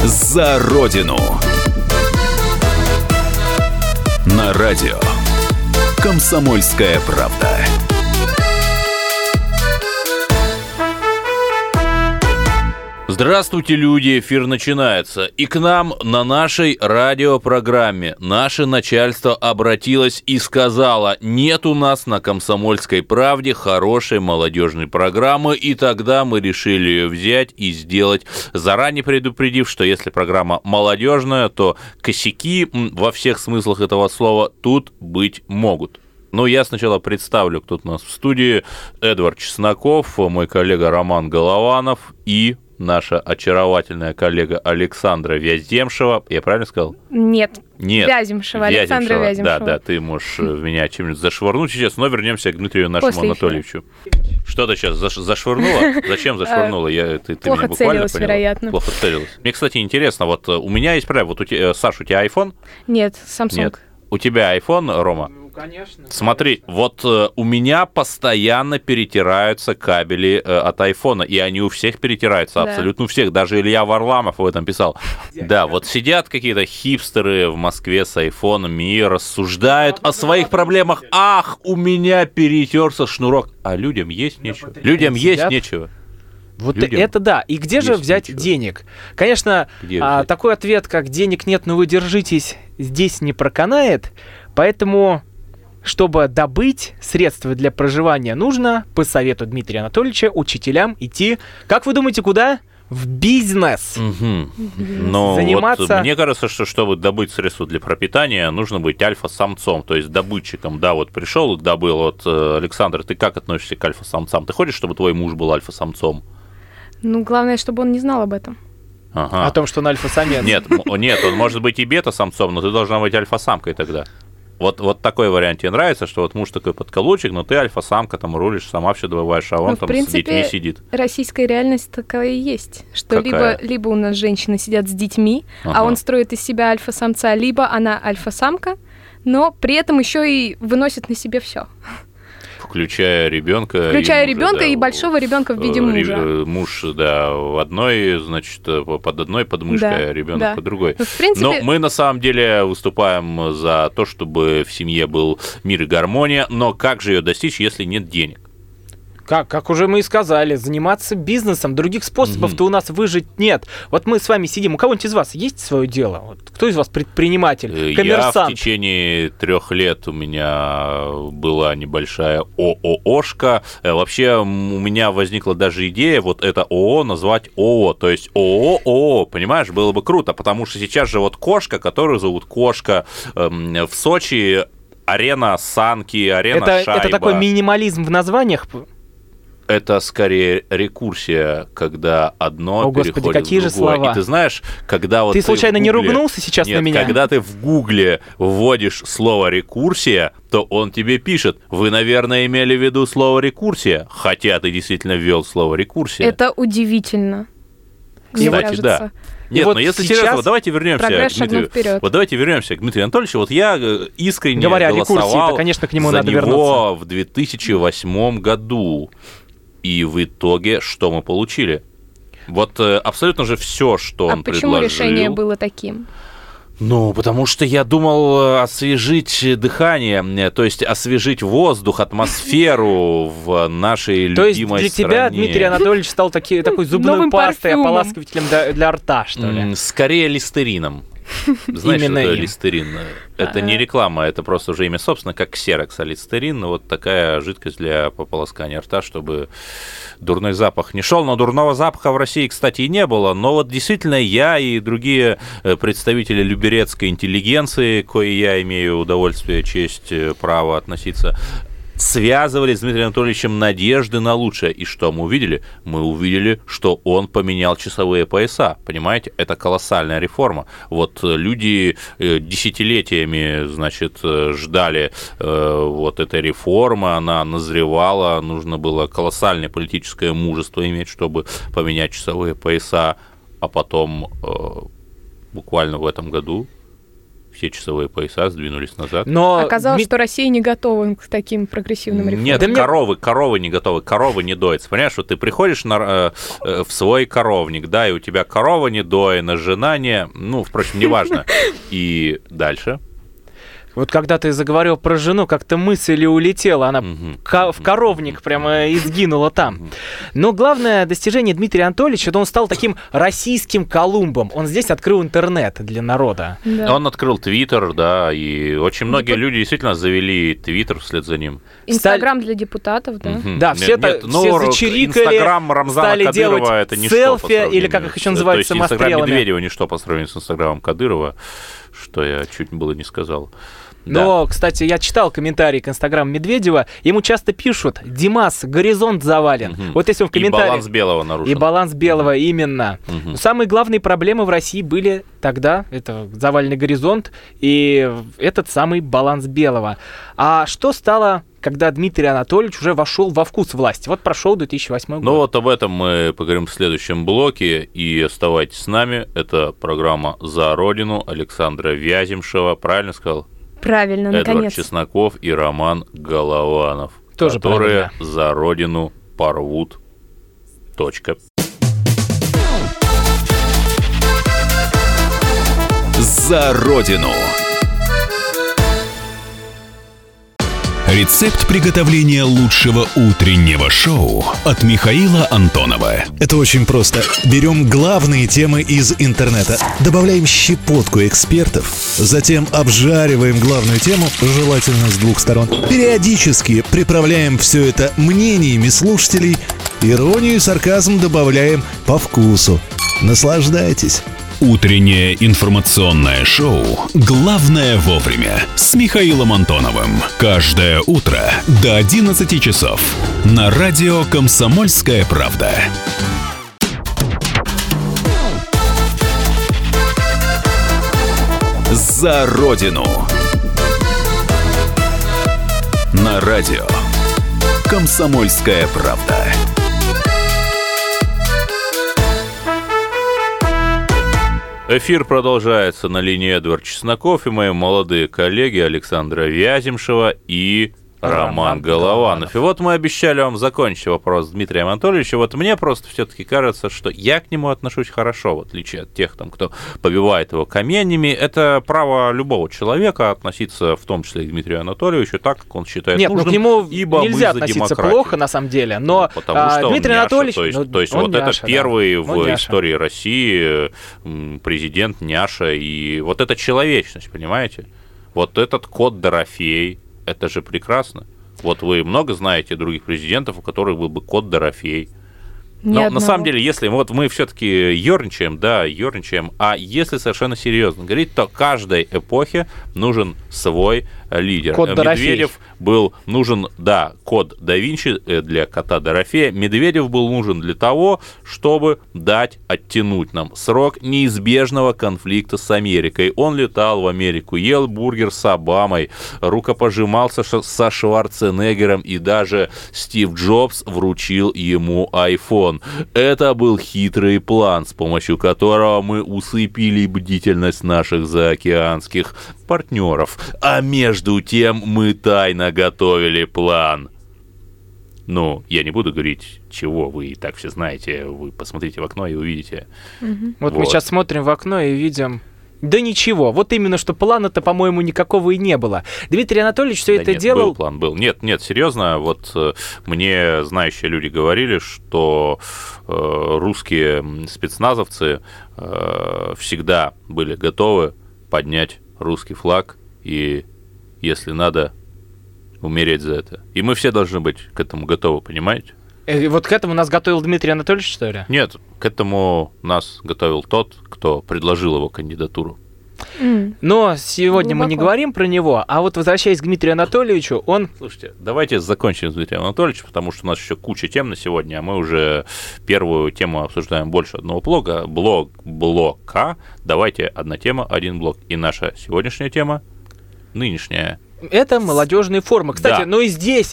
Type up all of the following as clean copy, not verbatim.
За Родину. На радио «Комсомольская правда». Здравствуйте, люди! Эфир начинается. И к нам на нашей радиопрограмме наше начальство обратилось и сказало: нет у нас на «Комсомольской правде» хорошей молодежной программы, и тогда мы решили ее взять и сделать, заранее предупредив, что если программа молодежная, то косяки во всех смыслах этого слова тут быть могут. Но я сначала представлю, кто у нас в студии. Эдвард Чесноков, мой коллега Роман Голованов и наша очаровательная коллега Александра Вяземшева. Я правильно сказал? Нет. Вяземшева. Александра Вяземшева. Да, ты можешь в меня чем-нибудь зашвырнуть сейчас, но вернемся к Дмитрию нашему Анатольевичу. Что ты сейчас зашвырнула? Зачем зашвырнула? Ты плохо меня буквально целилась, поняла? вероятно. Плохо целилась. Мне, кстати, интересно, вот у меня есть правило. Вот Саш, у тебя iPhone? Нет, Samsung. Нет. У тебя iPhone, Рома? Конечно. Смотри, вот у меня постоянно перетираются кабели от айфона, и они у всех перетираются, Да. абсолютно у всех. Даже Илья Варламов об этом писал. Да, вот сидят какие-то хипстеры в Москве с айфонами и рассуждают о своих проблемах. Ах, у меня перетерся шнурок. А людям есть нечего. Людям есть нечего. Вот Людям это да. И где же есть взять ничего. денег? Конечно, Где взять? такой ответ, как «денег нет, но вы держитесь», здесь не проканает. Поэтому, чтобы добыть средства для проживания, нужно, по совету Дмитрия Анатольевича, учителям идти, как вы думаете, куда? В бизнес. Но Заниматься- вот мне кажется, что чтобы добыть средства для пропитания, нужно быть альфа-самцом, то есть добытчиком. Да, вот пришел, добыл. Вот, Александр, ты как относишься к альфа-самцам? Ты хочешь, чтобы твой муж был альфа-самцом? Ну, главное, чтобы он не знал об этом. Ага. О том, что он альфа-самец. Нет, он может быть и бета-самцом, но ты должна быть альфа-самкой тогда. Вот такой вариант тебе нравится, что вот муж такой подколочек, но ты альфа-самка, там рулишь, сама все добываешь, а он Ну, в там принципе, с детьми сидит. Российская реальность такая и есть, что Какая? либо у нас женщины сидят с детьми, Ага. а он строит из себя альфа-самца, либо она альфа-самка, но при этом еще и выносит на себе все. Включая ребенка. Включая и мужа, ребенка да, и большого ребенка в виде мужа. Муж, да, в одной, значит, под одной подмышкой, Да, а ребенок да. под другой. Ну, в принципе- Но мы на самом деле выступаем за то, чтобы в семье был мир и гармония. Но как же ее достичь, если нет денег? Как уже мы и сказали, заниматься бизнесом. Других способов-то у нас выжить нет. Вот мы с вами сидим. У кого-нибудь из вас есть свое дело? Вот кто из вас предприниматель, Я коммерсант? в течение 3 лет у меня была небольшая ОООшка. Вообще у меня возникла даже идея вот это ООО назвать ООО. То есть ООО, понимаешь, было бы круто, потому что сейчас же вот кошка, которую зовут Кошка, в Сочи арена санки, арена шайба. Это такой минимализм в названиях. Это скорее рекурсия, когда одно О, Господи, переходит какие в же другое. слова. И ты знаешь, когда вот Ты случайно в не Гугле- ругнулся сейчас Нет, на меня? когда ты в Гугле вводишь слово «рекурсия», то он тебе пишет: вы, наверное, имели в виду слово «рекурсия», хотя ты действительно ввел слово «рекурсия». Это удивительно. Мне Кстати, кажется. да. И Нет, вот но если сейчас серьезно, вот давайте вернемся прогресс к Дмитрию. шагнул вперед. Вот давайте вернемся к Дмитрию Анатольевичу. Вот я искренне Говоря о рекурсии, голосовал то, конечно, к нему за надо него вернуться. в 2008 году. И в итоге что мы получили? Вот абсолютно же все, что он Почему предложил. решение было таким? Ну, потому что я думал освежить дыхание, то есть освежить воздух, атмосферу в нашей То есть любимой для стране. тебя Дмитрий Анатольевич стал такой зубной Новым пастой, парфюмом. ополаскивателем для рта, что ли? Скорее листерином. Знаешь, Именно что такое им. листерин? Это не реклама, это просто уже имя собственно, как ксерокс, а листерин, вот такая жидкость для пополоскания рта, чтобы дурной запах не шел. Но дурного запаха в России, кстати, и не было. Но вот действительно я и другие представители люберецкой интеллигенции, к коей я имею удовольствие, честь, право относиться, связывали с Дмитрием Анатольевичем надежды на лучшее. И что мы увидели? Мы увидели, что он поменял часовые пояса. Понимаете? Это колоссальная реформа. Вот люди десятилетиями, значит, ждали вот этой реформы, она назревала, нужно было колоссальное политическое мужество иметь, чтобы поменять часовые пояса, а потом буквально в этом году все часовые пояса сдвинулись назад. Но Оказалось, что Россия не готова к таким прогрессивным реформам. Нет, Да коровы не готовы, коровы не доятся. Понимаешь, вот ты приходишь в свой коровник, да, и у тебя корова не доена, жена не... Ну, впрочем, неважно. И дальше... Вот когда ты заговорил про жену, как-то мысль улетела, она в коровник прямо изгинула там. Но главное достижение Дмитрия Анатольевича, это он стал таким российским Колумбом. Он здесь открыл интернет для народа. Да. Он открыл Твиттер, да, и очень многие люди действительно завели Твиттер вслед за ним. Инстаграм для депутатов, да. Да, все зачирикали, Инстаграм Рамзана стали Кадырова делать это ничто селфи, по сравнению или как их еще называют, то есть Инстаграм самострелами. Медведева ничто по сравнению с Инстаграмом Кадырова, что я чуть было не сказал. Но, кстати, я читал комментарии к Инстаграму Медведева, ему часто пишут: «Димас, горизонт завален». Вот если он в комментариях... И баланс белого нарушен. И баланс белого, именно. Но самые главные проблемы в России были тогда, это заваленный горизонт и этот самый баланс белого. А что стало, когда Дмитрий Анатольевич уже вошел во вкус власти? Вот прошел 2008 год. Ну вот об этом мы поговорим в следующем блоке, и оставайтесь с нами. Это программа «За Родину» Александра Вяземшева, правильно сказал? Правильно, Эдвард наконец. Чесноков и Роман Голованов, Тоже которые правильно. за Родину порвут. Точка. За Родину. Рецепт приготовления лучшего утреннего шоу от Михаила Антонова. Это очень просто. Берем главные темы из интернета, добавляем щепотку экспертов, затем обжариваем главную тему, желательно с двух сторон. Периодически приправляем все это мнениями слушателей, иронию и сарказм добавляем по вкусу. Наслаждайтесь. Утреннее информационное шоу «Главное вовремя» с Михаилом Антоновым. Каждое утро до 11 часов на радио «Комсомольская правда». За Родину. На радио «Комсомольская правда». Эфир продолжается. На линии Эдвард Чесноков и мои молодые коллеги Александра Вяземшева и Роман Голованов. И вот мы обещали вам закончить вопрос с Дмитрием Анатольевичем. Вот мне просто все-таки кажется, что я к нему отношусь хорошо, в отличие от тех, там, кто побивает его камнями. Это право любого человека относиться, в том числе и к Дмитрию Анатольевичу, так, как он считает Нет, нужным. ну к нему ибо нельзя мы за относиться демократию. плохо, на самом деле, но Потому что Дмитрий он Анатольевич... няша, то есть он вот няша, это первый да. в истории России президент няша, и вот эта человечность, понимаете? Вот этот кот Дорофей, это же прекрасно. Вот вы много знаете других президентов, у которых был бы кот Дорофей. Но на самом деле, если вот мы все-таки ерничаем, а если совершенно серьезно говорить, то каждой эпохе нужен свой лидер. Кот Дорофей. Медведев был нужен, да, кот да Винчи для кота Дорофея. Медведев был нужен для того, чтобы оттянуть нам срок неизбежного конфликта с Америкой. Он летал в Америку, ел бургер с Обамой, рукопожимался со Шварценеггером, и даже Стив Джобс вручил ему iPhone. Это был хитрый план, с помощью которого мы усыпили бдительность наших заокеанских партнеров. А между тем мы тайно готовили план. Ну, я не буду говорить, чего, вы и так все знаете. Вы посмотрите в окно и увидите. Вот мы сейчас смотрим в окно и видим... Да ничего, вот именно, что плана-то, по-моему, никакого и не было. Дмитрий Анатольевич все это делал... Был план, был. Нет, серьезно, вот мне знающие люди говорили, что русские спецназовцы всегда были готовы поднять русский флаг и, если надо, умереть за это. И мы все должны быть к этому готовы, понимаете? Вот к этому нас готовил Дмитрий Анатольевич, что ли? Нет, к этому нас готовил тот, кто предложил его кандидатуру. Но сегодня мы не Глубоко. говорим про него, а вот возвращаясь к Дмитрию Анатольевичу, он... Слушайте, давайте закончим с Дмитрием Анатольевичем, потому что у нас еще куча тем на сегодня, а мы уже первую тему обсуждаем больше одного блока. Давайте одна тема, один блок. И наша сегодняшняя тема, нынешняя. Это молодежные формы. Кстати, Да. ну и здесь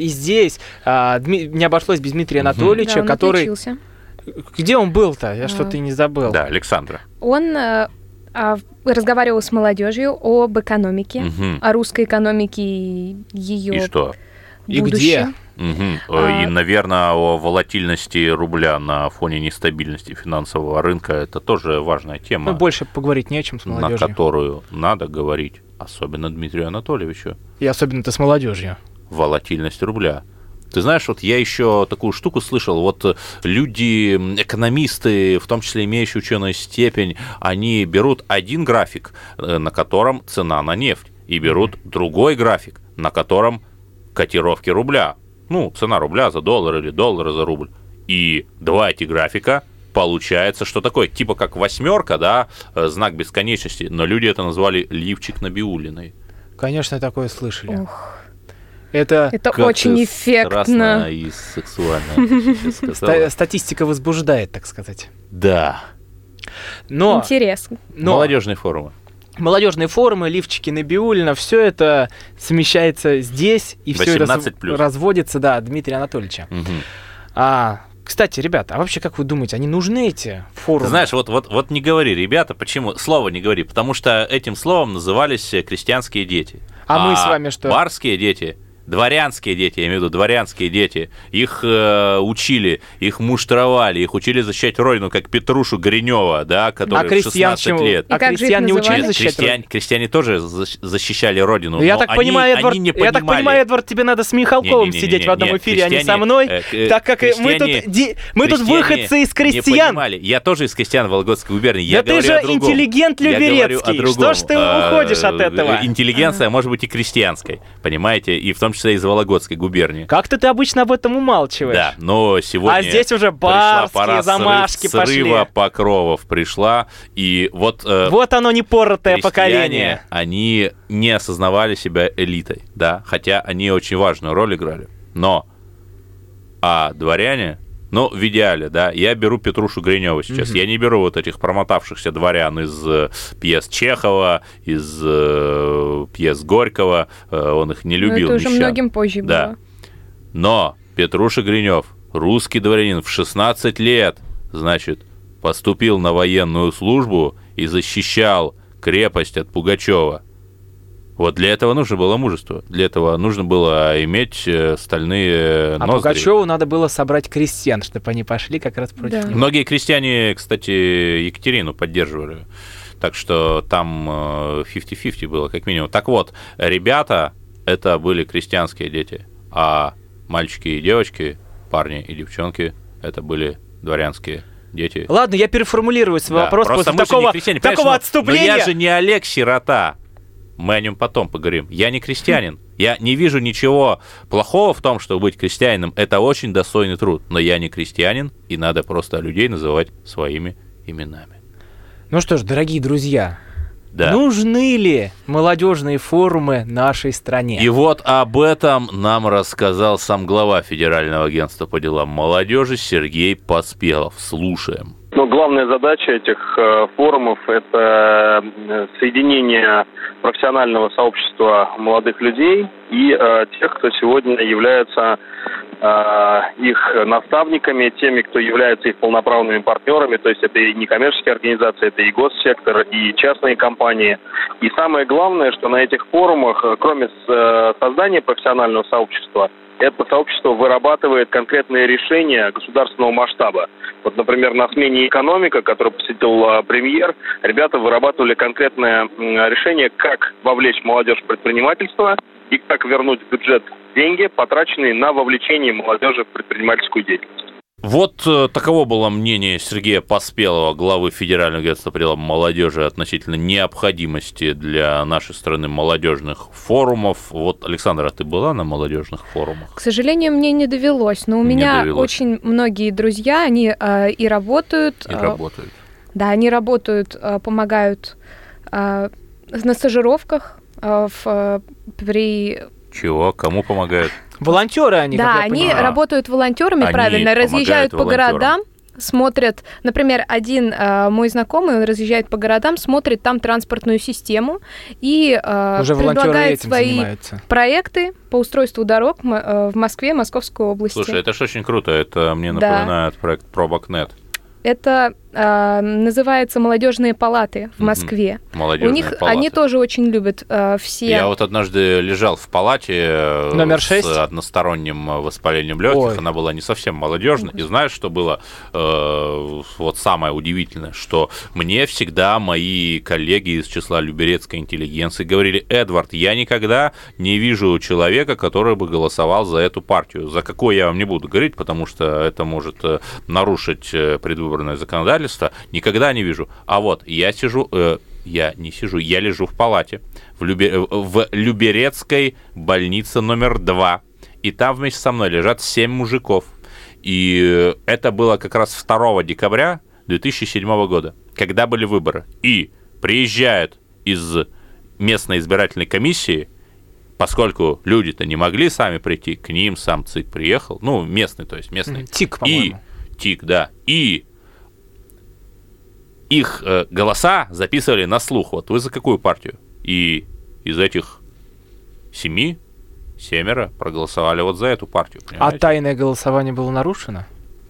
не обошлось без Дмитрия Анатольевича, Да, он который... отличился. Где он был-то? Я что-то и не забыл. Да, Александра. Он разговаривала с молодежью об экономике, Мгм. о русской экономике и ее И что? И будущем. И, наверное, о волатильности рубля на фоне нестабильности финансового рынка это тоже важная тема, Ну, больше поговорить не о чем с на молодежью. которую надо говорить, особенно Дмитрию Анатольевичу. И особенно-то с молодежью. Волатильность рубля. Ты знаешь, вот я еще такую штуку слышал, вот люди, экономисты, в том числе имеющие ученую степень, они берут один график, на котором цена на нефть, и берут другой график, на котором котировки рубля. Ну, цена рубля за доллар или доллара за рубль. И два эти графика получается, что такое, типа как восьмерка, да, знак бесконечности, но люди это назвали лифчик Набиуллиной. Конечно, такое слышали. Ох, Это это Как очень ты эффектно. страстно и сексуально сейчас сказала. статистика возбуждает, так сказать. Да. Но Интересно. Молодежные форумы. молодежные форумы, лифчики Набиуллина, все это смещается здесь, и все это 18+. разводится, да, Дмитрия Анатольевича. Мгм. Кстати, ребята, а вообще, как вы думаете, они нужны эти форумы? Ты знаешь, вот не говори, ребята, почему? Слово не говори, потому что этим словом назывались крестьянские дети. А мы с вами что? Барские дети, дворянские дети, я имею в виду дворянские дети, их учили, их муштровали, их учили защищать родину, как Петрушу Гринева, да, который в 16 лет. И А как же их крестьян не учили называли? защищать родину? Крестьяне тоже защищали родину. Ну, я но так они понимаю, Эдвард, не я так понимали. понимаю, Эдвард, тебе надо с Михалковым Не-не-не-не, сидеть в одном нет, эфире, а не со крестьяне, мной, так как мы тут, крестьяне- мы тут Крестьяне выходцы из не крестьян. понимали. Я тоже из крестьян Вологодской губернии. Да Я ты говорю же о другом. интеллигент Я говорю люберецкий. о другом. Что ж ты уходишь от этого? Интеллигенция может быть и крестьянской, понимаете, и в том числе из Вологодской губернии. Как ты обычно об этом умалчиваешь? Да, но сегодня А здесь уже пришла барские пора замашки пошли. срыва покровов пришла, и вот Вот оно непоротое крестьяне, поколение. они не осознавали себя элитой, да, хотя они очень важную роль играли, но дворяне, ну, в идеале, да, я беру Петрушу Гринева сейчас, я не беру вот этих промотавшихся дворян из пьес Чехова, из пьес Горького, он их не любил. Но это уже мещан. многим позже Да. было. Но Петруша Гринев, русский дворянин, в 16 лет, значит, поступил на военную службу и защищал крепость от Пугачева. Вот для этого нужно было мужество. Для этого нужно было иметь стальные А ноздри. Пугачеву надо было собрать крестьян, чтобы они пошли как раз против Да. него. Многие крестьяне, кстати, Екатерину поддерживали. Так что там 50-50 было, как минимум. Так вот, ребята, это были крестьянские дети. А мальчики и девочки, парни и девчонки, это были дворянские дети. Ладно, я переформулирую свой Да, вопрос просто после мы же не такого, крестьяне, такого понимаешь, отступления. Но я же не Олег Сирота. Мы о нем потом поговорим. Я не крестьянин. Я не вижу ничего плохого в том, чтобы быть крестьянином. Это очень достойный труд. Но я не крестьянин, и надо просто людей называть своими именами. Ну что ж, дорогие друзья, Да. нужны ли молодежные форумы нашей стране? И вот об этом нам рассказал сам глава Федерального агентства по делам молодежи Сергей Поспелов. Слушаем. Но главная задача этих форумов – это соединение профессионального сообщества молодых людей и тех, кто сегодня являются их наставниками, теми, кто является их полноправными партнерами, то есть это и некоммерческие организации, это и госсектор, и частные компании. И самое главное, что на этих форумах, кроме создания профессионального сообщества, это сообщество вырабатывает конкретные решения государственного масштаба. Вот, например, на смене «Экономика», которую посетил премьер, ребята вырабатывали конкретное решение, как вовлечь молодежь в предпринимательство и как вернуть в бюджет деньги, потраченные на вовлечение молодежи в предпринимательскую деятельность. Вот таково было мнение Сергея Поспелова, главы Федерального агентства по делам молодежи, относительно необходимости для нашей страны молодежных форумов. Вот, Александра, ты была на молодежных форумах? К сожалению, мне не довелось, но у Не меня довелось. очень многие друзья, они и работают. И работают. Да, они работают, помогают на стажировках при... Чего? Кому помогают? Волонтеры они, Да, как я они понимаю. работают волонтерами, Они правильно, разъезжают по помогают городам, смотрят, например, один мой знакомый, он разъезжает по городам, смотрит там транспортную систему и Уже волонтеры предлагает этим свои занимаются. проекты по устройству дорог в Москве, Московской области. Слушай, это ж очень круто. Это мне Да. напоминает проект Пробокнет. Это называется «Молодежные палаты» в Москве. Молодежные У них палаты. они тоже очень любят все. Я вот однажды лежал в палате Номер 6? с односторонним воспалением легких. Ой. Она была не совсем молодежной. И знаешь, что было вот самое удивительное, что мне всегда мои коллеги из числа люберецкой интеллигенции говорили: Эдвард, я никогда не вижу человека, который бы голосовал за эту партию. За какой я вам не буду говорить, потому что это может нарушить предвыборное законодательство. Никогда не вижу. А вот я лежу в палате в Люберецкой больнице номер 2. И там вместе со мной лежат 7 мужиков. И это было как раз 2 декабря 2007 года, когда были выборы. И приезжают из местной избирательной комиссии, поскольку люди-то не могли сами прийти, к ним сам ЦИК приехал, ну, местный, то есть местный. ТИК, по-моему. ТИК, да. И их голоса записывали на слух. Вот вы за какую партию? И из этих 7 проголосовали вот за эту партию. Понимаете? А тайное голосование было нарушено?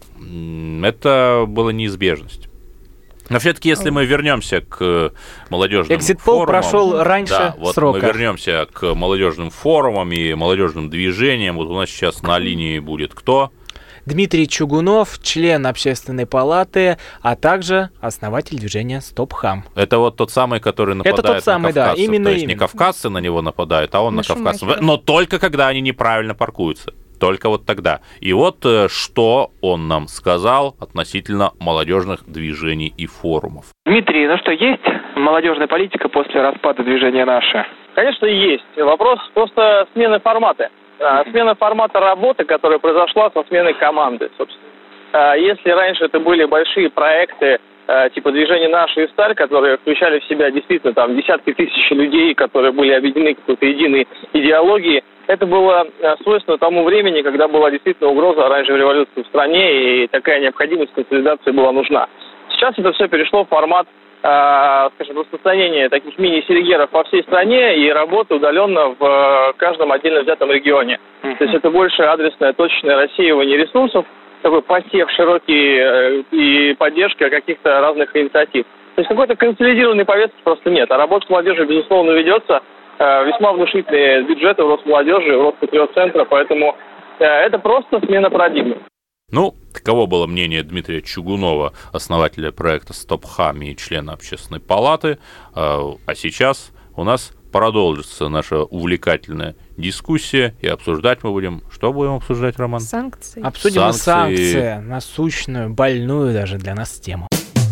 Это была неизбежность. Но все-таки, если мы вернемся к молодежным Экзит-пол форумам... прошел раньше да, вот срока. мы вернемся к молодежным форумам и молодежным движениям. Вот у нас сейчас на линии будет кто? Дмитрий Чугунов, член Общественной палаты, а также основатель движения «Стоп-хам». Это вот тот самый, который нападает тот самый, на кавказцев. да, именно, То есть не кавказцы на него нападают, а он на кавказцев. шумахеров. Но только когда они неправильно паркуются. Только вот тогда. И вот что он нам сказал относительно молодежных движений и форумов. Дмитрий, ну что, есть молодежная политика после распада движения «Наше»? Конечно, есть. Вопрос просто смены формата. Смена формата работы, которая произошла со сменой команды, собственно. Если раньше это были большие проекты типа движения «Наше» и «Сталь», которые включали в себя действительно там десятки тысяч людей, которые были объединены какой-то единой идеологией, это было свойственно тому времени, когда была действительно угроза оранжевой революции в стране, и такая необходимость консолидации была нужна. Сейчас это все перешло в формат, скажем, распространения таких мини-селигеров по всей стране и работы удаленно в каждом отдельно взятом регионе. То есть это больше адресное, точечное рассеивание ресурсов, такой посев широкий и поддержка каких-то разных инициатив. То есть какой-то консолидированной повестки просто нет. А работа с молодежью, безусловно, ведется. Весьма внушительные бюджеты в Росмолодежи, в Роспатриотцентра, поэтому это просто смена парадигмы. Ну, таково было мнение Дмитрия Чугунова, основателя проекта «Стоп-хам» и члена Общественной палаты. А сейчас у нас продолжится наша увлекательная дискуссия, и обсуждать мы будем... Что будем обсуждать, Роман? Санкции. Обсудим санкции, насущную, больную даже для нас тему.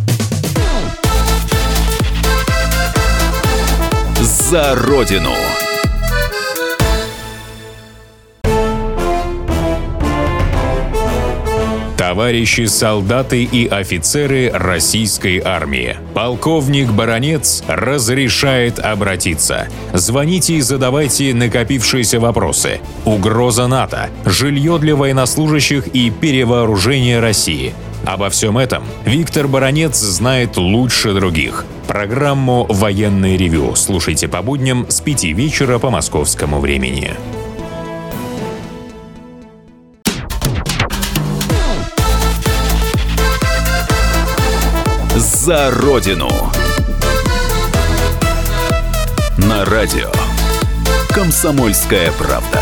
За Родину. Товарищи солдаты и офицеры российской армии. Полковник Баранец разрешает обратиться. Звоните и задавайте накопившиеся вопросы. Угроза НАТО, жилье для военнослужащих и перевооружение России. Обо всем этом Виктор Баранец знает лучше других. Программу «Военное ревю» слушайте по будням с 5 вечера по московскому времени. За Родину. На радио «Комсомольская правда».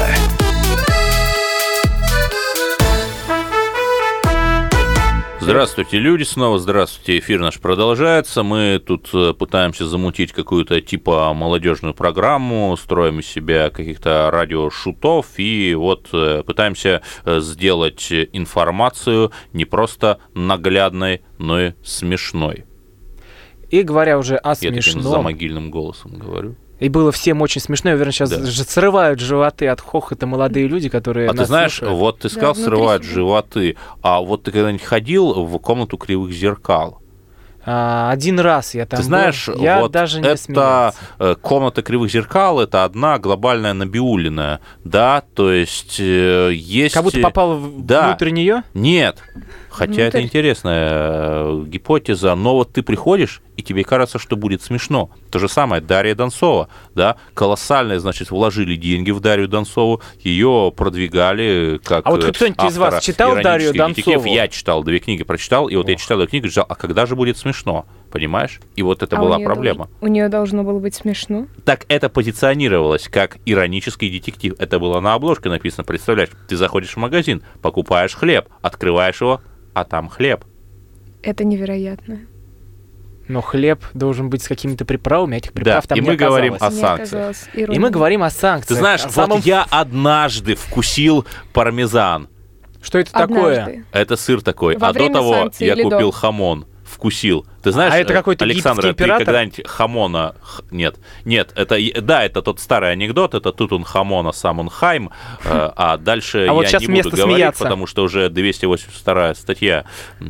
Здравствуйте, люди, снова здравствуйте. Эфир наш продолжается. Мы тут пытаемся замутить какую-то типа молодежную программу, строим из себя каких-то радиошутов и вот пытаемся сделать информацию не просто наглядной, но и смешной. И говоря уже о Я таким смешном, замогильным голосом говорю. и было всем очень смешно, я уверен, сейчас Да. срывают животы от хохота молодые люди, которые А ты нас знаешь, слушают. вот ты сказал, внутри срывают себя. животы, а вот ты когда-нибудь ходил в комнату кривых зеркал? Один раз я там Ты знаешь, был, я вот даже не это смеялся. комната кривых зеркал, это одна глобальная Набиуллина, да, то есть есть... Как будто попал Да. внутрь нее? Нет, хотя это Внутрь. интересная гипотеза, но вот ты приходишь, и тебе кажется, что будет смешно, То же самое Дарья Донцова, да, колоссальные, значит, вложили деньги в Дарью Донцову, ее продвигали как А вот кто-нибудь из вас читал Дарью Донцову? Я читал, 2 книги прочитал, и вот я читал эту книгу, а когда же будет смешно, понимаешь? И вот это была проблема. У нее должно было быть смешно. Так это позиционировалось как иронический детектив. Это было на обложке написано, представляешь, ты заходишь в магазин, покупаешь хлеб, открываешь его, а там хлеб. Это невероятно. Но хлеб должен быть с какими-то приправами, этих приправ там и не мы оказалось. говорим о санкциях. И мы говорим о санкциях. Ты знаешь, вот я однажды вкусил пармезан. Что это такое? Это сыр такой. Во а до того санкций я или купил до? хамон. Вкусил. Ты знаешь, это какой-то Александра, египетский ты император? когда-нибудь хамона... Нет, это тот старый анекдот, это Тутун Хамона Самунхайм, а дальше вот я сейчас не буду вместо говорить, смеяться. потому что уже 282 статья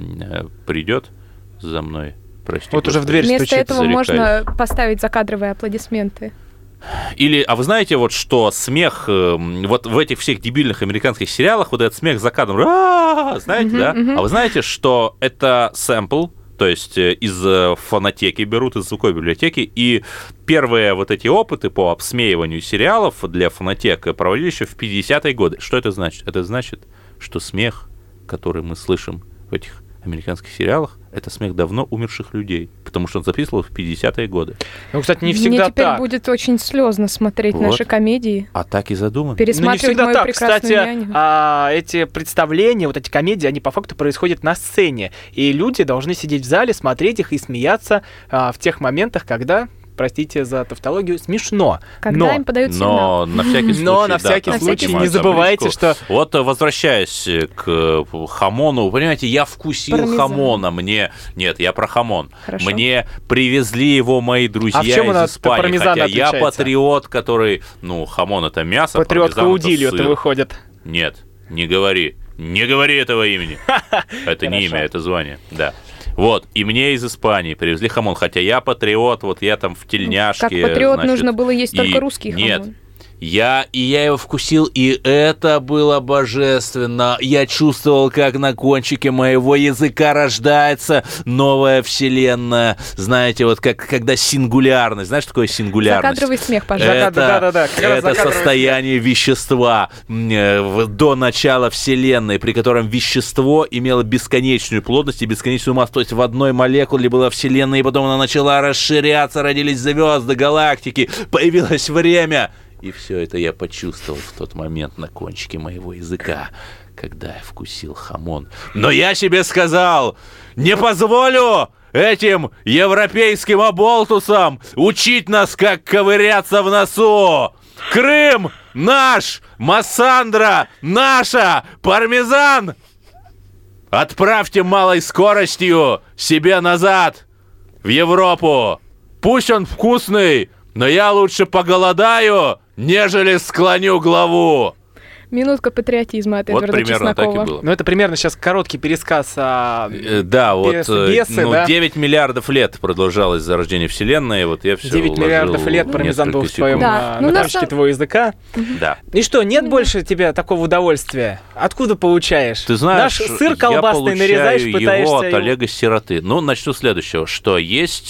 придет за мной. Прости, Вот уже в дверь Вместо стучит. этого можно поставить закадровые аплодисменты. Или, а вы знаете, вот что смех, вот в этих всех дебильных американских сериалах, вот этот смех за кадром, знаете, да? А вы знаете, что это сэмпл, то есть из фонотеки берут, из звуковой библиотеки, и первые вот эти опыты по обсмеиванию сериалов для фонотек проводили еще в 50-е годы. Что это значит? Это значит, что смех, который мы слышим в этих американских сериалах, это смех давно умерших людей, потому что он записывался в 50-е годы. Ну, кстати, не Мне всегда теперь так. будет очень слезно смотреть Вот. наши комедии. А так и задумано. Ну, не Пересматривать всегда мою так. прекрасную Кстати, няню. эти представления, вот эти комедии, они по факту происходят на сцене. И люди должны сидеть в зале, смотреть их и смеяться в тех моментах, когда, простите за тавтологию, смешно. Когда им подают сигнал. Но на всякий случай, Но на да, всякий там случай поднимают не забывайте, табличку. что... Вот, возвращаясь к хамону, понимаете, я вкусил Пармезан. хамона, Нет, я про хамон. Хорошо. Мне привезли его мои друзья А в чем он из от Испании, пармезана хотя я отличается? патриот, который... Ну, хамон — это мясо, Патриот пармезан — это Каудильо-то сыр. выходит. Нет, не говори. Не говори этого имени. Это не имя, это звание, да. Вот, и мне из Испании привезли хамон, хотя я патриот, вот я там в тельняшке. Как патриот значит, нужно было есть и- только русский хамон. Нет, я его вкусил, и это было божественно. Я чувствовал, как на кончике моего языка рождается новая вселенная. Знаете, вот как когда сингулярность. Знаешь, что такое сингулярность? Закадровый смех, пожалуйста. Да-да-да, как раз Это закадровый состояние вещества до начала Вселенной, при котором вещество имело бесконечную плотность и бесконечную массу. То есть в одной молекуле была Вселенная, и потом она начала расширяться, родились звезды, галактики, появилось время. И все это я почувствовал в тот момент на кончике моего языка, когда я вкусил хамон. Но я себе сказал, не позволю этим европейским оболтусам учить нас, как ковыряться в носу. Крым наш, Массандра наша, пармезан. Отправьте малой скоростью себе назад, в Европу. Пусть он вкусный, но я лучше поголодаю, нежели склоню главу. Минутка патриотизма от Вот Эдварда примерно так и Чеснокова. было. Ну, это примерно сейчас короткий пересказ. Да, вот бесы, да? 9 миллиардов лет продолжалось зарождение Вселенной, вот я все 9 миллиардов лет пармезан был в твоем Да, ну, на на кончике самом- твоего языка. Да. И что, нет больше тебе такого удовольствия? Откуда получаешь? Ты знаешь, Наш сыр колбасный я нарезаешь, получаю пытаешься... его от Олега Сироты. Ну, начну с следующего, что есть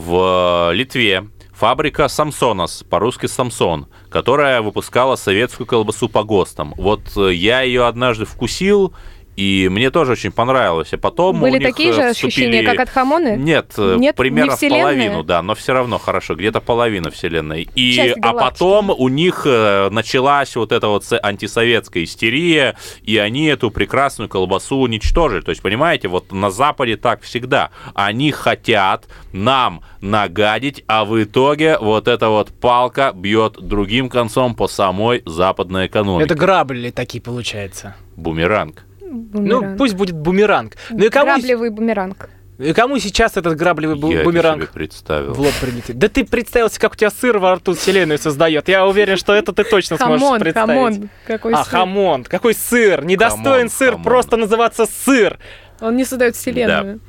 в Литве фабрика Самсонос, по-русски Самсон, которая выпускала советскую колбасу по ГОСТам. Вот я ее однажды вкусил, и мне тоже очень понравилось. А потом Были у них такие же ощущения, как от хамона? Нет, Нет, примерно не в вселенная? половину, да, но все равно хорошо, где-то половина вселенной. Часть А галактики. потом у них началась вот эта вот антисоветская истерия, и они эту прекрасную колбасу уничтожили. То есть, понимаете, вот на Западе так всегда. Они хотят нам нагадить, а в итоге вот эта вот палка бьет другим концом по самой западной экономике. Это грабли такие, получается. Бумеранг. Бумеранг. Ну, пусть будет бумеранг. Ну и Граблевый бумеранг. кому сейчас этот граблевый Я это бумеранг себе представил. в лоб прилетит? Да ты представился, как у тебя сыр во рту вселенную создает. Я уверен, что это ты точно сможешь Хамон, представить. хамон. Какой сыр. Хамон. Какой сыр? Недостоин Хамон, сыр хамон. просто называться сыр. Он не создает вселенную.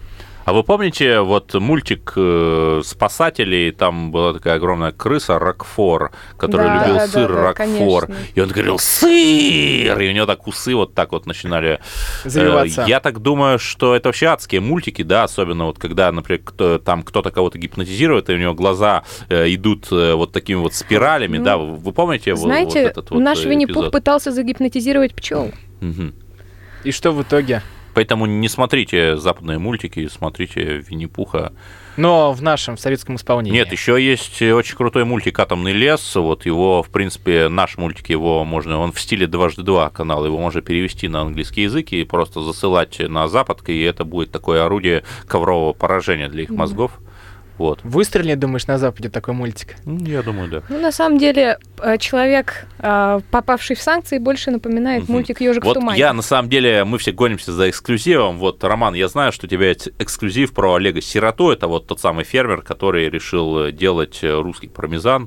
А вы помните вот мультик «Спасатели», там была такая огромная крыса Рокфор, который любил сыр Рокфор, конечно. И он говорил «сыр!» И у него так усы вот так вот начинали завиваться. Я так думаю, что это вообще адские мультики, да, особенно вот когда, например, кто-то кого-то гипнотизирует, и у него глаза идут вот такими вот спиралями, да, вы помните? Знаете, вот этот вот наш Винни-Пух пытался загипнотизировать пчел. Угу. И что в итоге? Поэтому не смотрите западные мультики, смотрите Винни-Пуха. Но в нашем советском исполнении. Нет, еще есть очень крутой мультик «Атомный лес». Вот его, в принципе, наш мультик, его можно, он в стиле 2x2 канал, его можно перевести на английский язык и просто засылать на Запад, и это будет такое орудие коврового поражения для их мозгов. Вот. Выстрелит, думаешь, на Западе такой мультик? Я думаю, да. Ну, на самом деле, человек, попавший в санкции, больше напоминает мультик «Ёжик в тумане». Я, на самом деле, мы все гонимся за эксклюзивом. Вот, Роман, я знаю, что у тебя есть эксклюзив про Олега Сироту. Это вот тот самый фермер, который решил делать русский пармезан.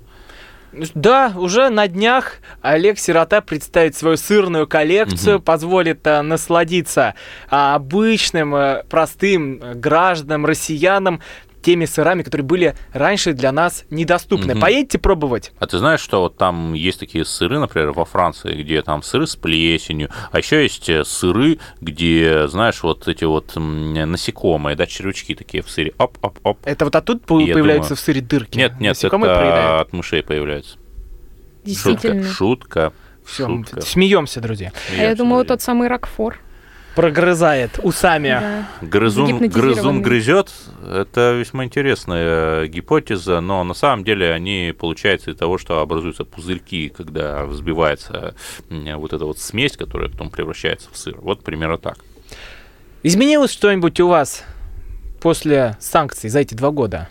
Да, уже на днях Олег Сирота представит свою сырную коллекцию, позволит насладиться обычным, простым гражданам, россиянам, теми сырами, которые были раньше для нас недоступны. Поедете пробовать? А ты знаешь, что вот там есть такие сыры, например, во Франции, где там сыры с плесенью, а еще есть сыры, где, знаешь, вот эти вот насекомые, да, червячки такие в сыре. Оп-оп-оп. Это вот оттуда появляются в сыре дырки? Нет, насекомые это проедают? От мышей появляются. Действительно. Шутка. Все, смеемся, друзья. Я думала, тот самый Рокфор. Прогрызает усами. Да. Грызун грызет. Это весьма интересная гипотеза, но на самом деле они получаются из того, что образуются пузырьки, когда взбивается вот эта вот смесь, которая потом превращается в сыр. Вот примерно так. Изменилось что-нибудь у вас после санкций за эти 2 года?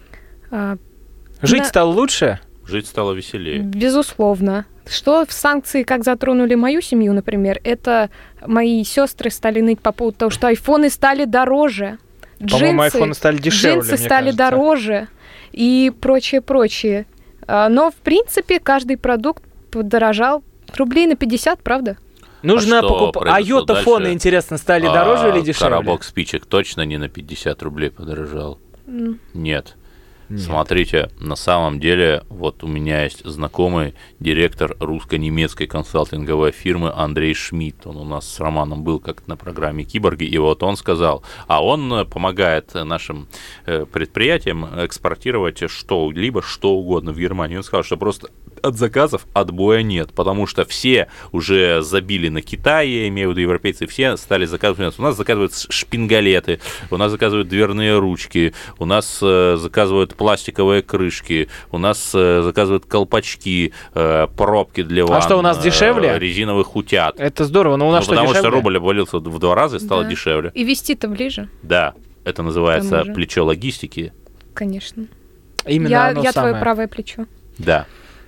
Жить стало лучше? Жить стало веселее. Безусловно. Что в санкции, как затронули мою семью, например, это мои сестры стали ныть по поводу того, что айфоны стали дороже. По-моему, айфоны стали дешевле, джинсы стали дороже и прочее. Но, в принципе, каждый продукт подорожал рублей на 50, правда? Нужно покупать. А йота-фоны, интересно, стали дороже или дешевле? Коробок спичек точно не на 50 рублей подорожал? Нет. Смотрите, на самом деле, вот у меня есть знакомый директор русско-немецкой консалтинговой фирмы Андрей Шмидт. Он у нас с Романом был как-то на программе «Киборги», и вот он сказал, а он помогает нашим предприятиям экспортировать что-либо, что угодно в Германию. Он сказал, что просто от заказов отбоя нет, потому что все уже забили на Китай, я имею в виду европейцы, все стали заказывать. У нас заказывают шпингалеты, у нас заказывают дверные ручки, у нас заказывают пластиковые крышки, у нас заказывают колпачки, пробки для ванн. А что, у нас дешевле? Резиновых утят. Это здорово, но у нас что, потому дешевле? Потому что рубль обвалился в 2 раза и стало дешевле. И вести-то ближе. Да, это называется плечо логистики. Конечно. Именно я твое правое плечо. Да.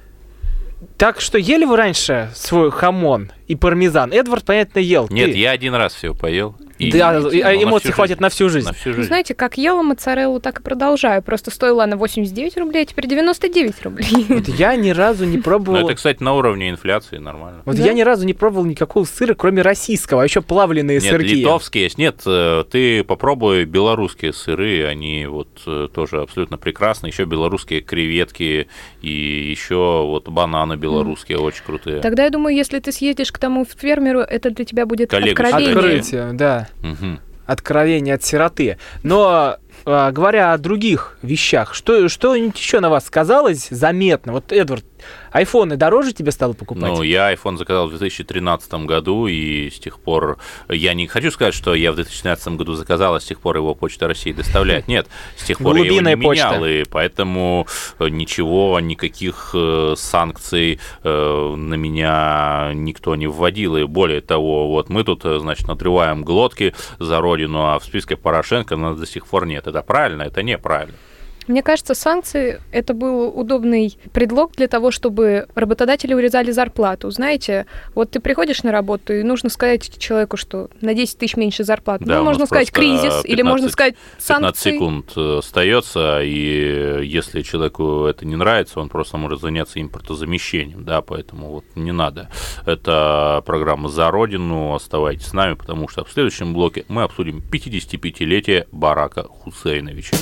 Так что ели вы раньше свой хамон и пармезан? Эдвард, понятно, ел. Нет, я один раз всего поел. Да, эмоций хватит на всю жизнь. Знаете, как ела моцареллу, так и продолжаю. Просто стоила она 89 рублей, а теперь 99 рублей. Вот я ни разу не пробовал... Ну, это, кстати, на уровне инфляции нормально. Вот я ни разу не пробовал никакого сыра, кроме российского, а еще плавленые сырки. Нет, литовские есть. Нет, ты попробуй белорусские сыры, они вот тоже абсолютно прекрасны. Еще белорусские креветки и еще вот бананы белорусские очень крутые. Тогда я думаю, если ты съездишь к тому фермеру, это для тебя будет откровение. Открытие, да. Откровение от сироты. Но говоря о других вещах, что-нибудь еще на вас сказалось заметно? Вот, Эдвард, айфоны дороже тебе стало покупать? Ну, я iPhone заказал в 2013 году, и с тех пор... Я не хочу сказать, что я в 2013 году заказал, а с тех пор его Почта России доставляет. Нет, с тех пор я его не менял, и поэтому ничего, никаких санкций на меня никто не вводил. И более того, вот мы тут, значит, надрываем глотки за родину, а в списке Порошенко нас до сих пор нет. Это правильно? Это неправильно. Мне кажется, санкции — это был удобный предлог для того, чтобы работодатели урезали зарплату. Знаете, вот ты приходишь на работу, и нужно сказать человеку, что на 10 тысяч меньше зарплаты. Да, можно сказать кризис, или можно сказать санкции. 15 секунд остается, и если человеку это не нравится, он просто может заняться импортозамещением, да, поэтому вот не надо. Это программа «За Родину». Оставайтесь с нами, потому что в следующем блоке мы обсудим 55-летие Барака Хусейновича.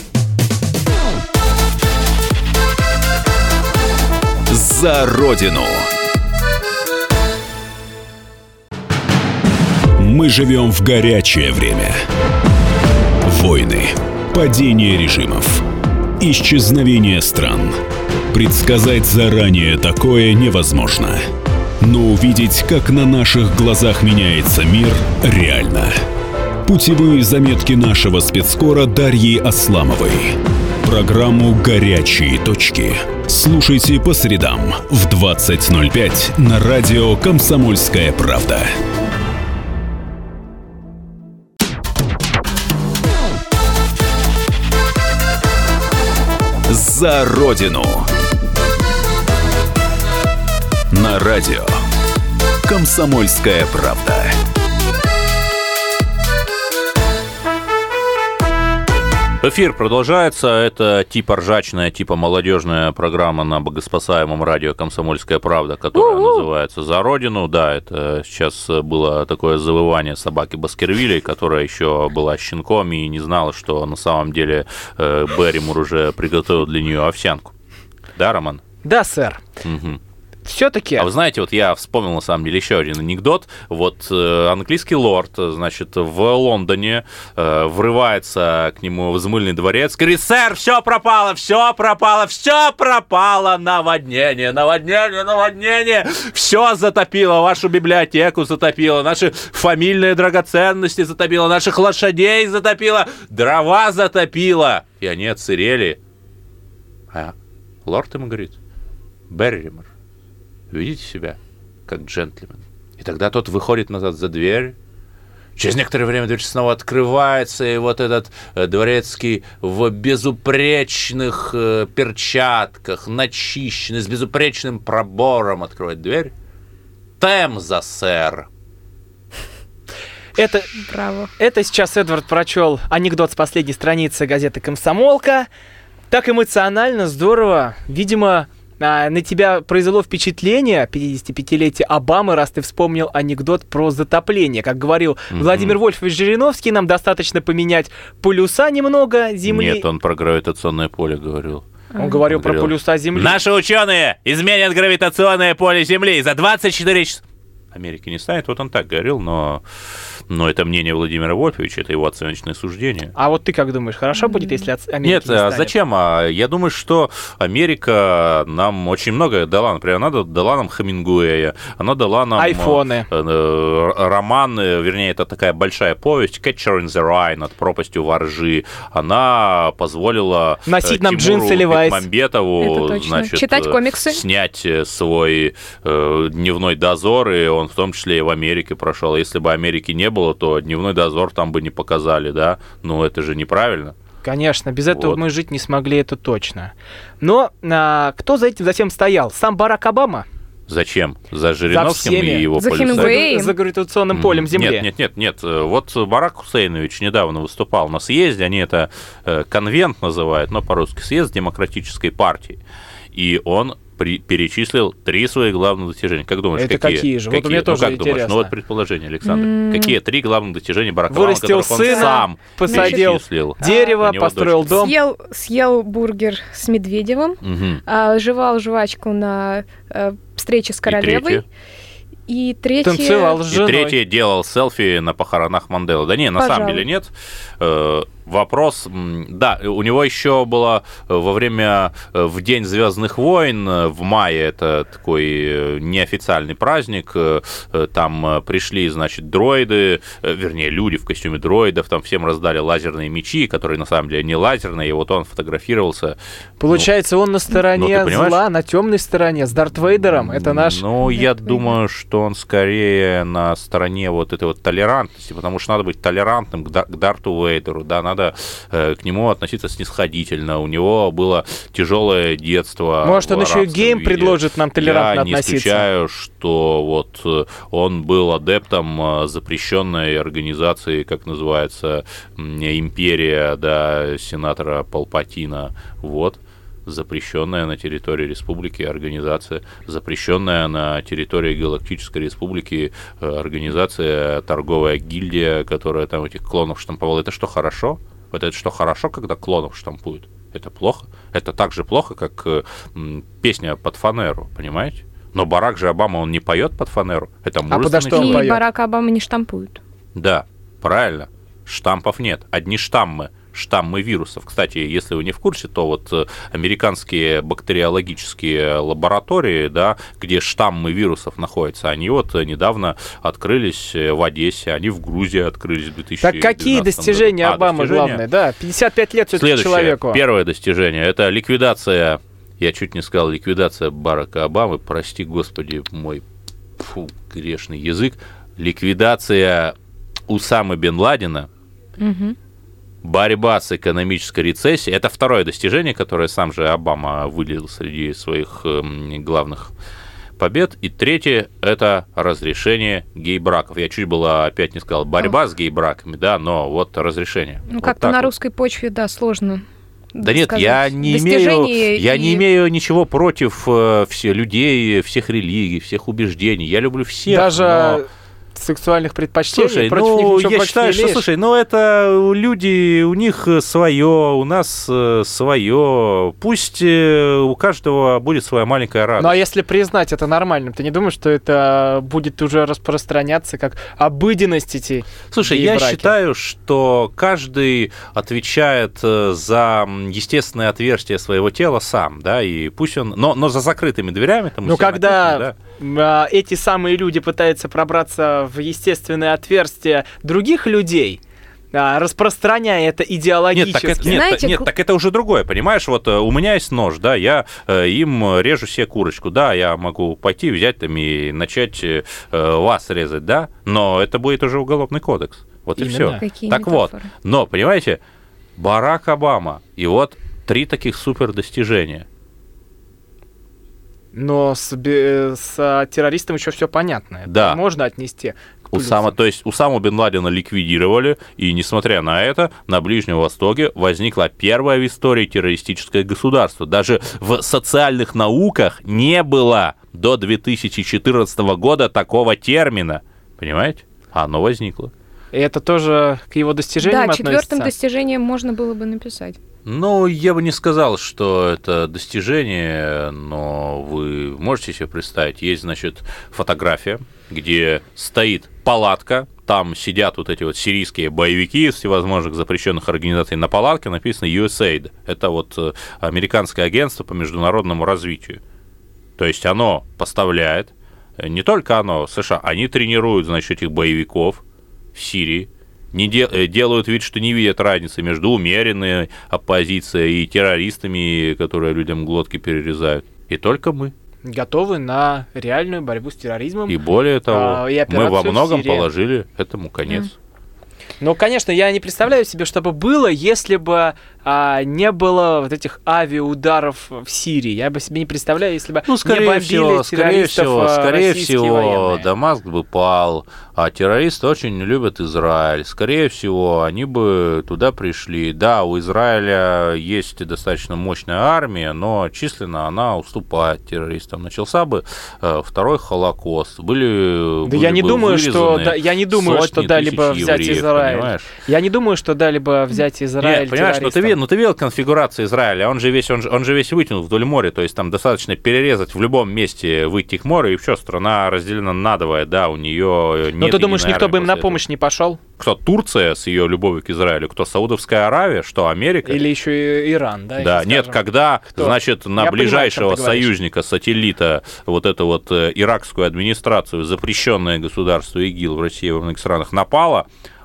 За Родину. Мы живем в горячее время. Войны, падение режимов, исчезновение стран. Предсказать заранее такое невозможно. Но увидеть, как на наших глазах меняется мир, реально. Путевые заметки нашего спецкора Дарьи Асламовой. Программу «Горячие точки» слушайте по средам в 20:05 на радио «Комсомольская правда». За Родину. На радио «Комсомольская правда». Эфир продолжается. Это типа ржачная, типа молодежная программа на богоспасаемом радио «Комсомольская правда», которая называется «За Родину». Да, это сейчас было такое завывание собаки Баскервилей, которая еще была щенком и не знала, что на самом деле Берримор уже приготовил для нее овсянку. Да, Роман? Да, сэр. Угу. Все-таки... А вы знаете, вот я вспомнил, на самом деле, еще один анекдот. Вот английский лорд, значит, в Лондоне врывается к нему взмыльный дворец, говорит: сэр, все пропало, наводнение, все затопило, вашу библиотеку затопило, наши фамильные драгоценности затопило, наших лошадей затопило, дрова затопило. И они отсырели. А лорд ему говорит: Берримор, ведите себя как джентльмен. И тогда тот выходит назад за дверь. Через некоторое время дверь снова открывается, и вот этот дворецкий в безупречных перчатках, начищенный, с безупречным пробором открывает дверь. Темза, сэр. Это сейчас Эдвард прочел анекдот с последней страницы газеты «Комсомолка». Так эмоционально, здорово. Видимо, на тебя произвело впечатление 55-летие Обамы, раз ты вспомнил анекдот про затопление. Как говорил Владимир Вольфович Жириновский, нам достаточно поменять полюса немного Земли. Нет, он про гравитационное поле говорил. Он говорил про полюса Земли. Наши ученые изменят гравитационное поле Земли за 24 часа. Америки не станет, вот он так говорил, но это мнение Владимира Вольфовича, это его оценочное суждение. А вот ты как думаешь, хорошо будет, если Америка не станет? Нет, зачем? Я думаю, что Америка нам очень многое дала. Например, она дала нам Хемингуэя, она дала нам... айфоны. Роман, вернее, это такая большая повесть «Catcher in the Rye» над пропастью воржи. Она позволила носить нам Тимуру джинсы Levi's. Бекмамбетову, значит, читать комиксы, снять свой дневной дозор, и он в том числе и в Америке прошел. Если бы Америки не было, то дневной дозор там бы не показали, да? Ну, это же неправильно. Конечно, без этого мы жить не смогли, это точно. Но кто за этим затем стоял? Сам Барак Обама? Зачем? За Жириновским и его полюсами? За гравитационным полем Земли? Нет. Вот Барак Хусейнович недавно выступал на съезде, они это конвент называют, но по-русски съезд Демократической партии. И он перечислил 3 своих главных достижения. Как думаешь, это какие же? Вот мне тоже интересно. Думаешь? Ну вот предположение, Александр. Какие 3 главных достижения Барака Обамы, вырастил которых он сам посадил перечислил? Дерево, построил дом. Съел бургер с Медведевым, жевал жвачку на встрече с королевой. И третье... танцевал с женой. И третье делал селфи на похоронах Манделы. Да не, на самом деле нет. Вопрос, да, у него еще было в День Звездных войн в мае, это такой неофициальный праздник, там пришли, значит, дроиды, вернее, люди в костюме дроидов, там всем раздали лазерные мечи, которые на самом деле не лазерные, и вот он фотографировался. Получается, он на стороне зла, на темной стороне, с Дарт Вейдером, это наш... Ну, я думаю, что он скорее на стороне вот этой вот толерантности, потому что надо быть толерантным к Дарту Вейдеру, да, надо надо к нему относиться снисходительно. У него было тяжелое детство. Может, он еще и гейм предложит нам толерантно относиться. Я не исключаю, что вот он был адептом запрещенной организации, как называется, империя, да, сенатора Палпатина. Вот. Запрещенная на территории республики организация, запрещенная на территории Галактической Республики организация, торговая гильдия, которая там этих клонов штамповала. Это что, хорошо? Вот это что, хорошо, когда клонов штампуют? Это плохо? Это так же плохо, как песня под фанеру, понимаете? Но Барак же Обама, он не поет под фанеру. Это мужественный человек. И поет? Барака Обама не штампуют. Да, правильно. Штампов нет, одни штаммы. Штаммы вирусов. Кстати, если вы не в курсе, то вот американские бактериологические лаборатории, да, где штаммы вирусов находятся, они вот недавно открылись в Одессе, они в Грузии открылись в 2012 году. Так какие достижения Обамы главные? Да, 55 лет все-таки человеку. Первое достижение – это ликвидация, я чуть не сказал, ликвидация Барака Обамы, прости, господи, мой грешный язык, ликвидация Усамы бен Ладена, борьба с экономической рецессией. Это второе достижение, которое сам же Обама выделил среди своих главных побед. И третье – это разрешение гей-браков. Я чуть было опять не сказал борьба с гей-браками, да, но вот разрешение. Ну, вот как-то на русской почве, да, сложно. Да нет, я не имею ничего против всех людей, всех религий, всех убеждений. Я люблю всех. Даже сексуальных предпочтений. Слушай, против них ничего я считаю, что, слушай, это люди, у них свое, у нас свое. Пусть у каждого будет своя маленькая радость. Ну, а если признать это нормальным, ты не думаешь, что это будет уже распространяться как обыденность эти Слушай, я считаю, что каждый отвечает за естественное отверстие своего тела сам, да, и пусть он, но за закрытыми дверями. Там, когда эти самые люди пытаются пробраться в естественное отверстие других людей, распространяя это идеологически. Нет, так это уже другое, понимаешь? Вот у меня есть нож, да, я им режу себе курочку, да, я могу пойти, взять там и начать вас резать, да, но это будет уже уголовный кодекс. Вот именно. И все. Так вот, но, понимаете, Барак Обама, и вот 3 таких супер достижения. Но с террористом еще все понятно. Это да. Можно отнести к То есть Усаму бен Ладена ликвидировали, и, несмотря на это, на Ближнем Востоке возникло первое в истории террористическое государство. Даже в социальных науках не было до 2014 года такого термина. Понимаете? Оно возникло. И это тоже к его достижениям относится? Да, 4-м достижением можно было бы написать. Ну, я бы не сказал, что это достижение, но вы можете себе представить, есть, значит, фотография, где стоит палатка, там сидят вот эти вот сирийские боевики из всевозможных запрещенных организаций, на палатке написано USAID. Это вот американское агентство по международному развитию. То есть оно поставляет, не только оно, США, они тренируют, значит, этих боевиков в Сирии, делают вид, что не видят разницы между умеренной оппозицией и террористами, которые людям глотки перерезают. И только мы. Готовы на реальную борьбу с терроризмом. И более того, мы во многом положили этому конец. Ну, конечно, я не представляю себе, что бы было, если бы не было вот этих авиаударов в Сирии. Я бы себе не представляю, если бы не бомбили террористов скорее российские всего, военные. Дамаск бы пал, а террористы очень любят Израиль. Скорее всего, они бы туда пришли. Да, у Израиля есть достаточно мощная армия, но численно она уступает террористам. Начался бы второй Холокост. Я не думаю, что дали бы взять Израиль. Понимаешь? Я не думаю, что дали бы взять Израиль. Нет, понимаешь, ты видел конфигурацию Израиля, он же весь вытянут вдоль моря, то есть там достаточно перерезать в любом месте, выйти к морю, и все, страна разделена надвое, да, у нее нет. Но ты думаешь, никто бы им на помощь не пошел? Кто? Турция с ее любовью к Израилю, кто? Саудовская Аравия, что Америка? Или еще и Иран, да? Да, нет, когда, значит, на ближайшего союзника, сателлита, вот эту вот иракскую администрацию, запрещенное государство ИГИЛ в России и во многих странах напало,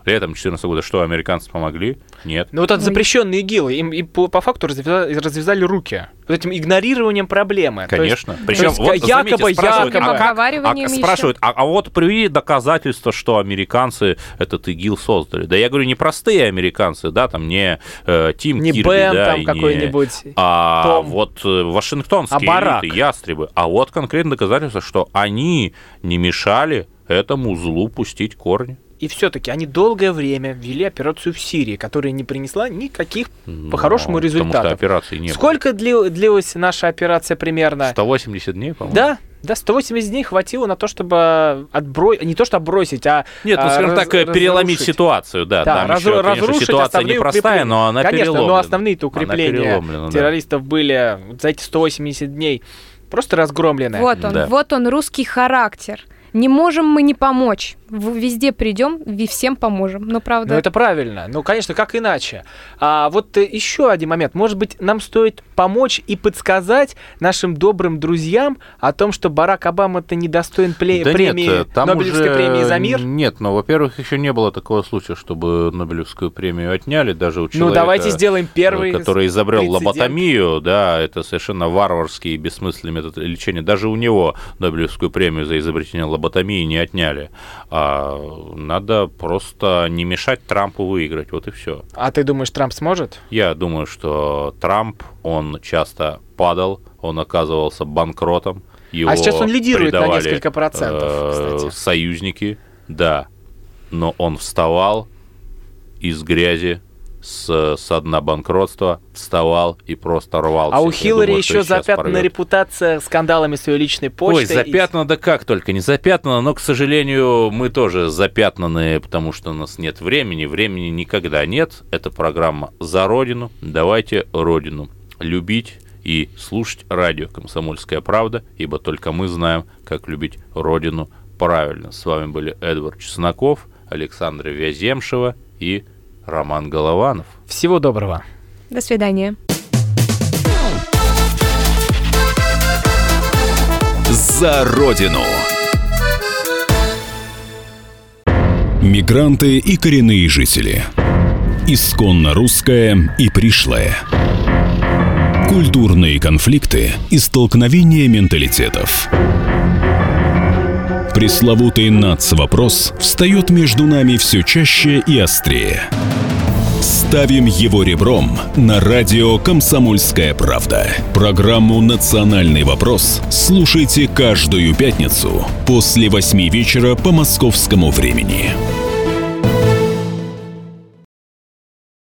Летом 2014 года что, американцы помогли? Нет. Ну вот это запрещенные ИГИЛ, им и по факту развязали руки. Вот этим игнорированием проблемы. Конечно. Причем вот, якобы спрашивают, а вот приведи доказательства, что американцы этот ИГИЛ создали. Да я говорю, не простые американцы, да, там не Тим не Кирби, Бен да, там какой-нибудь, а Том. вот вашингтонские элиты, ястребы. А вот конкретно доказательства, что они не мешали этому злу пустить корни. И все-таки они долгое время вели операцию в Сирии, которая не принесла никаких по-хорошему результатов. Потому что операции не было. Сколько длилась наша операция примерно? 180 дней, по-моему. Да, 180 дней хватило на то, чтобы не то что отбросить, а нет, ну, скажем так, переломить ситуацию, да. Да, там еще, конечно, ситуация непростая, но она конечно, переломлена. но основные-то укрепления террористов были за эти 180 дней просто разгромлены. Вот он, русский характер. Не можем мы не помочь. Везде придем, всем поможем. Но правда. Ну, это правильно. Ну, конечно, как иначе. А вот еще один момент. Может быть, нам стоит помочь и подсказать нашим добрым друзьям о том, что Барак Обама-то недостоин премии, Нобелевской премии за мир? Нет, но, во-первых, еще не было такого случая, чтобы Нобелевскую премию отняли, даже у человека, давайте сделаем первый который изобрел прецедент. Лоботомию, да, это совершенно варварский и бессмысленный метод лечения. Даже у него Нобелевскую премию за изобретение лоботомии не отняли. Надо просто не мешать Трампу выиграть, вот и все. А ты думаешь, Трамп сможет? Я думаю, что Трамп, он часто падал, он оказывался банкротом. Его сейчас он лидирует на предавали, несколько процентов, кстати. Союзники, да. Но он вставал из грязи, с дна банкротства, вставал и просто рвался. А у Хиллари еще запятнана репутация скандалами своей личной почты. Ой, запятнана, да как только не запятнана, но, к сожалению, мы тоже запятнаны, потому что у нас нет времени никогда нет. Это программа «За Родину». Давайте Родину любить и слушать радио «Комсомольская правда», ибо только мы знаем, как любить Родину правильно. С вами были Эдвард Чесноков, Александра Вяземшева и Роман Голованов. Всего доброго. До свидания. За Родину. Мигранты и коренные жители. Исконно русское и пришлое. Культурные конфликты и столкновения менталитетов. Пресловутый нацвопрос встает между нами все чаще и острее. Ставим его ребром на радио «Комсомольская правда». Программу «Национальный вопрос» слушайте каждую пятницу после 8 вечера по московскому времени.